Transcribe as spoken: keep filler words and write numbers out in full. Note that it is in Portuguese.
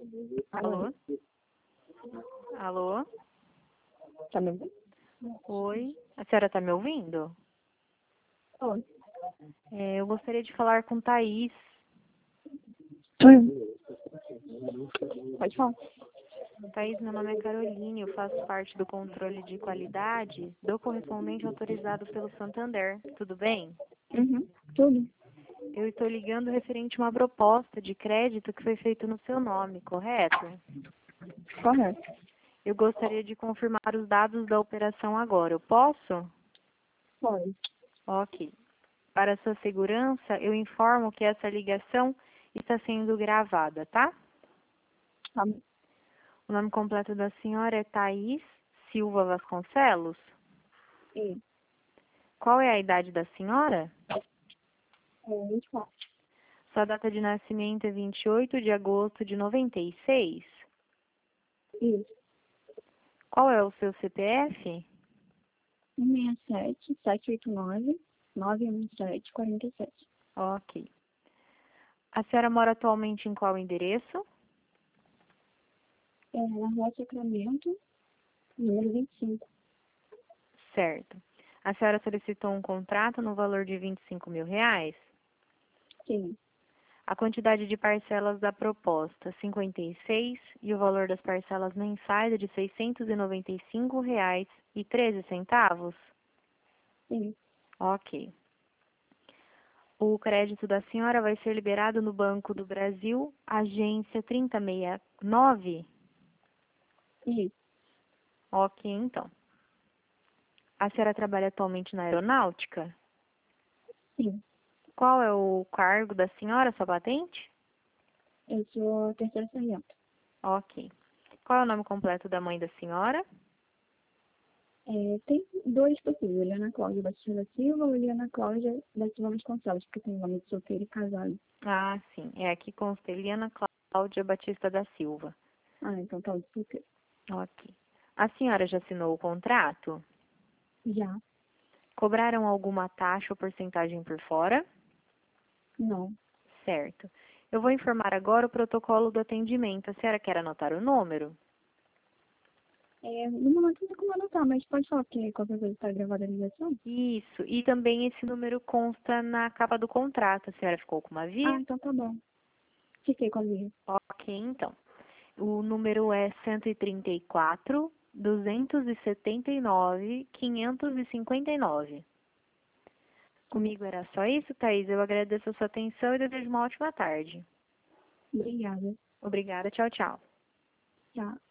Alô? Alô? Tá me ouvindo? Oi? A senhora está me ouvindo? Oi. É, eu gostaria de falar com Thaís. Oi. Pode falar. Thaís, meu nome é Caroline, eu faço parte do controle de qualidade do correspondente autorizado pelo Santander. Tudo bem? Uhum. Tudo. Eu estou ligando referente a uma proposta de crédito que foi feita no seu nome, correto? Correto. Eu gostaria de confirmar os dados da operação agora. Eu posso? Pode. Ok. Para sua segurança, eu informo que essa ligação está sendo gravada, tá? Tá bom. O nome completo da senhora é Thaís Silva Vasconcelos? E Qual é a idade da senhora? é vinte e quatro. Sua data de nascimento é vinte e oito de agosto de noventa e seis? Isso. Qual é o seu C P F? um seis sete, sete oito nove, nove um sete, quatro sete. Ok. A senhora mora atualmente em qual endereço? É na Rua Sacramento, número vinte e cinco. Certo. A senhora solicitou um contrato no valor de vinte e cinco mil reais? Sim. A quantidade de parcelas da proposta, cinquenta e seis, e o valor das parcelas mensais é de seiscentos e noventa e cinco reais e treze centavos? Sim. Ok. O crédito da senhora vai ser liberado no Banco do Brasil, agência trinta e sessenta e nove? Isso. Ok, então. A senhora trabalha atualmente na aeronáutica? Sim. Qual é o cargo da senhora, sua patente? Eu sou terceira sargento. Ok. Qual é o nome completo da mãe da senhora? É, tem dois possíveis, Eliana Cláudia Batista da Silva ou Eliana Cláudia da Silva Vasconcelos, porque tem nome de solteiro e casado. Ah, sim. É aqui consta Eliana Cláudia Batista da Silva. Ah, então tá de solteiro. Ok. A senhora já assinou o contrato? Já? Cobraram alguma taxa ou porcentagem por fora? Não. Certo. Eu vou informar agora o protocolo do atendimento. A senhora quer anotar o número? É, no momento não tem como anotar, mas pode falar que qualquer coisa está gravada a ligação? Isso. E também esse número consta na capa do contrato. A senhora ficou com uma Ah, via? então tá bom. Fiquei com a minha. Ok, então. O número é cento e trinta e quatro, duzentos e setenta e nove, quinhentos e cinquenta e nove. Comigo era só isso, Thaís. Eu agradeço a sua atenção e desejo uma ótima tarde. Obrigada. Obrigada. Tchau, tchau. Tchau.